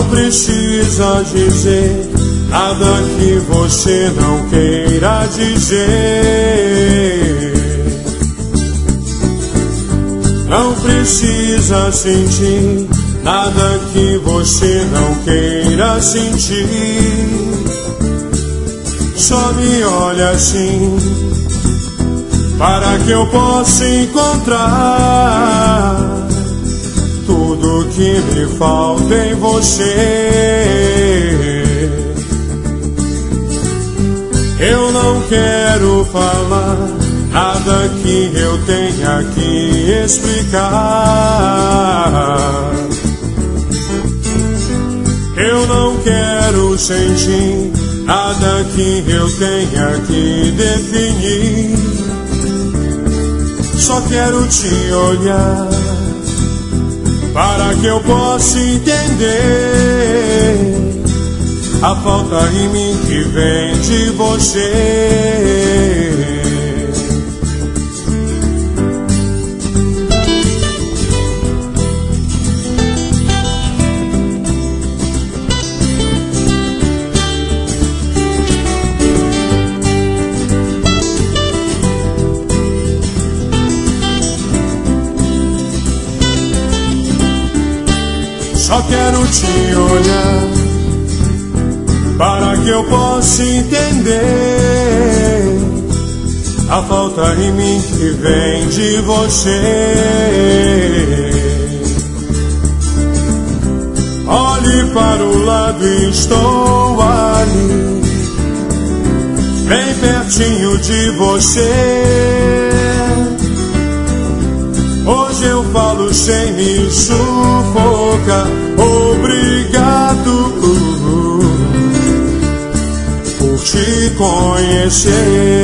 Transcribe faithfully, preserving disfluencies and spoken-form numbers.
Não precisa dizer nada que você não queira dizer. Não precisa sentir nada que você não queira sentir. Só me olha assim, para que eu possa encontrar tudo que me falta em você. Eu não quero falar nada que eu tenha que explicar. Eu não quero sentir nada que eu tenha que definir. Só quero te olhar, para que eu possa entender a falta em mim que vem de você. Só quero te olhar, para que eu possa entender a falta em mim que vem de você. Olhe para o lado e estou ali, bem pertinho de você. Hoje eu falo sem me sufocar. Obrigado por te conhecer.